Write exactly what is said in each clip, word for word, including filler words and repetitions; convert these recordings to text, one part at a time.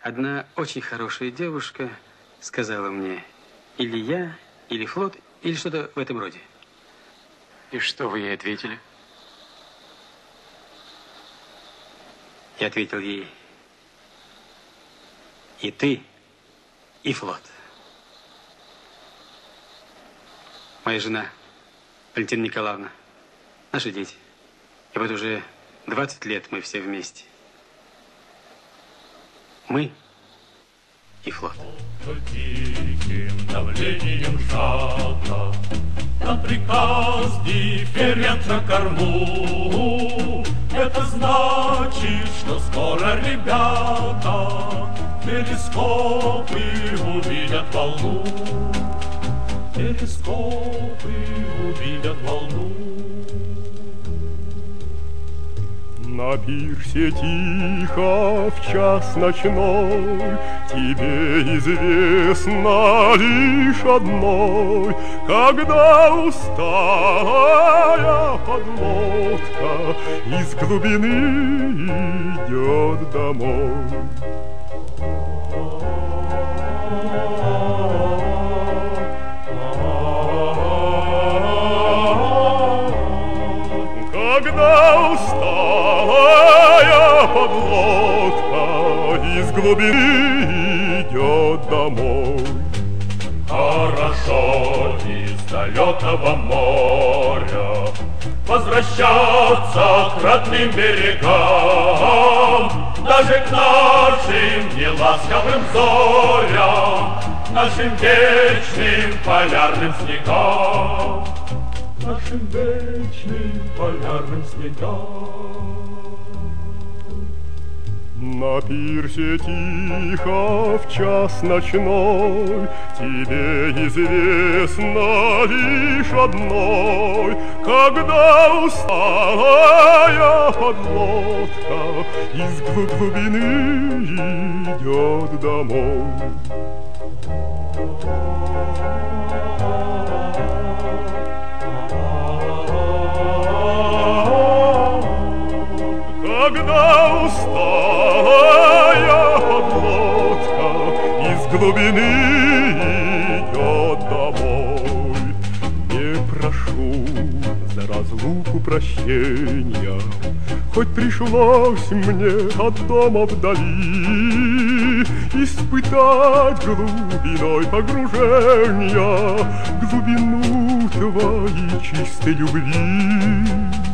Одна очень хорошая девушка сказала мне, или я, или флот, или что-то в этом роде. И что вы ей ответили? Я ответил ей, и ты, и флот. Моя жена, Валентина Николаевна, наши дети. И вот уже двадцать лет мы все вместе. Мы и флот. Диким давлением сжато, на приказ дифферент на корму. Это значит, что скоро ребята телескопы увидят волну. Телескопы увидят волну. На пирсе тихо в час ночной тебе известно лишь одной, когда усталая подлодка из глубины идет домой. Когда усталая подлодка из глубины идет домой. Хорошо из далекого моря возвращаться к родным берегам, даже к нашим неласковым зорям, нашим вечным полярным снегам. Нашим вечным полярным снегам. На пирсе тихо в час ночной тебе известно лишь одной, когда усталая подлодка из глубины идет домой. Когда усталая подлодка из глубины идет домой. Не прошу за разлуку прощения, хоть пришлось мне от дома вдали испытать глубиной погружения глубину твоей чистой любви.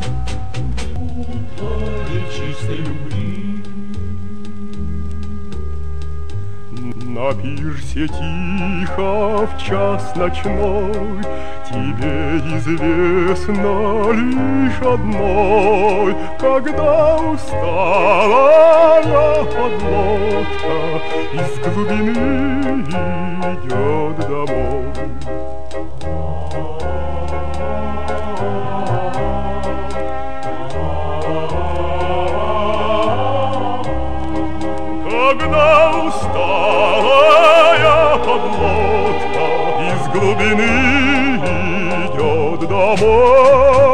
На пирсе тихо в час ночной тебе известно лишь одной, когда усталая подлодка из глубины идет домой. Когда усталая подлодка из глубины идет домой.